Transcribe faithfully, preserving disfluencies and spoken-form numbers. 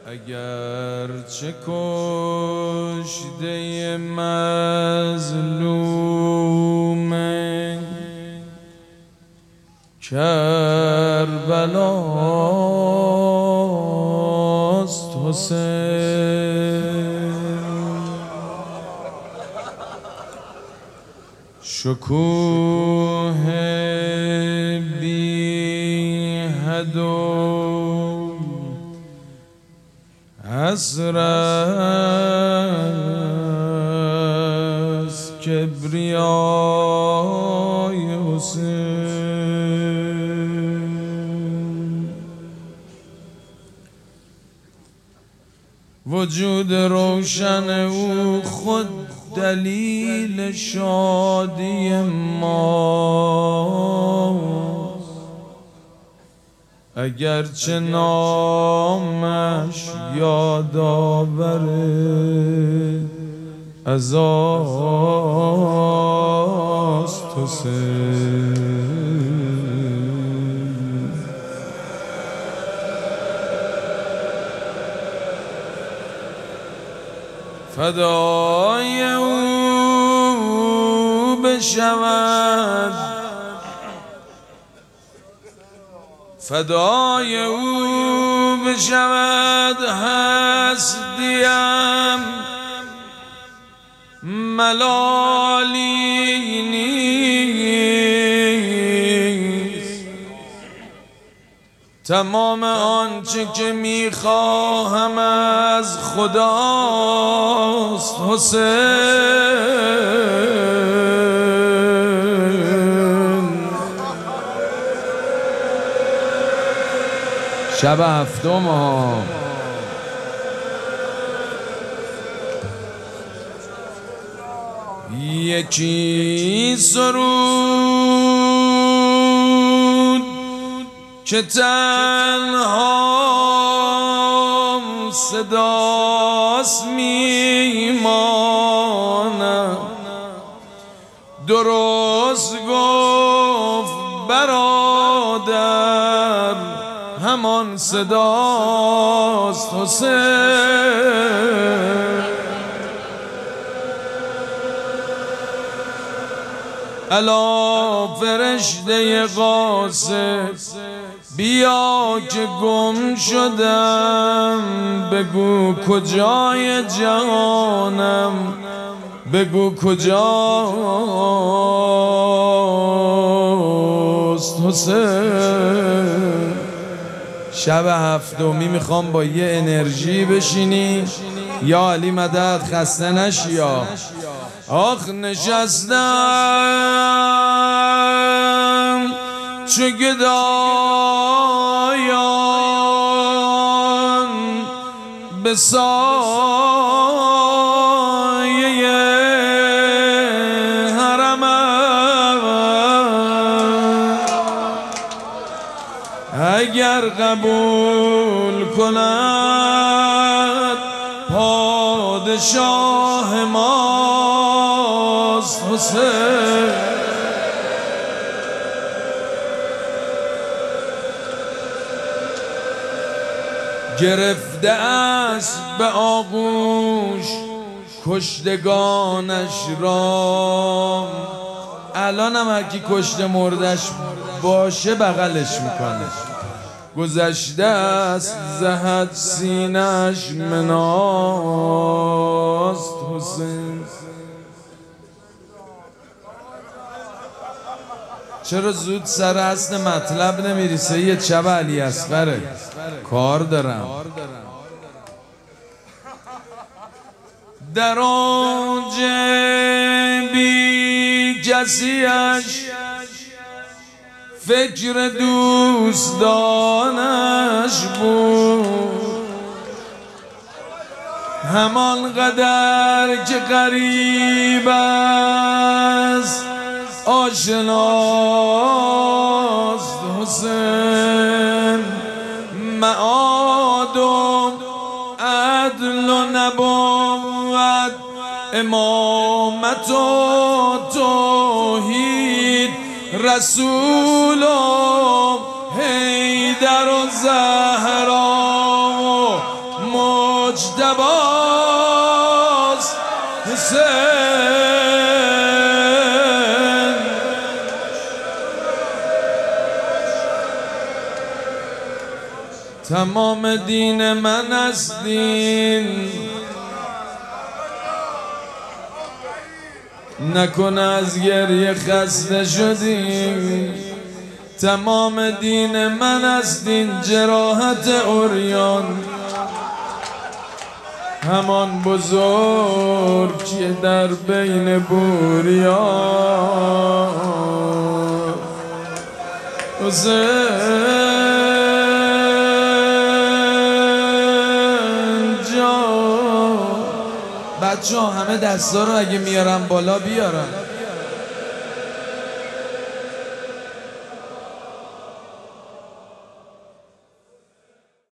اگر چه کشته مظلوم کربلاست حسین، شکوه بی حد و حسرت از کبریای حسین، وجود روشن او خود دلیل شادی ماست، اگرچه نامش یادآور عزاست حسین. فدای او بشود، فدای او بشود هستیم، ملالی نیست. تمام آنچه که میخواهم از خداست حسین. شب هفتم ها یکی سرود که تنها صداست میماند، درست گفت برادر همان صداست حسین. الا فرشته قاصد بیا که گم شدم، بگو کجای جهانم، بگو کجاست حسین. شب هفتمی میخوام با یه انرژی بشینی یا علی مدد خسته نشی. آخ نشستم چو گدایان به سایه حرمم، اگر قبول کند پادشاه ماست حسین. گرفته است به آغوش کشتگانش را، الان هم هرکی کشته مردش باشه بغلش میکنه. گذشته است زهد سینش مناست حسین. چرا زود سر اصل مطلب نمیری؟ سید شب علی اصغره، کار دارم. در اوج بی کسیش فکر دوستانش بود، همان قدر که غریب است آشناست حسین. معاد و عدل و نبوت، امامت و توحید، رسول و حیدر و زهرا و مجتباست حسین. تمام دین من است دین، نکن از گریه خسته شدیم. تمام دین من است دین، جراحت عریان همان بزرگ که در بین بوریان. حسین جان. بچه ها همه دستا رو اگه میارم بالا بیارم.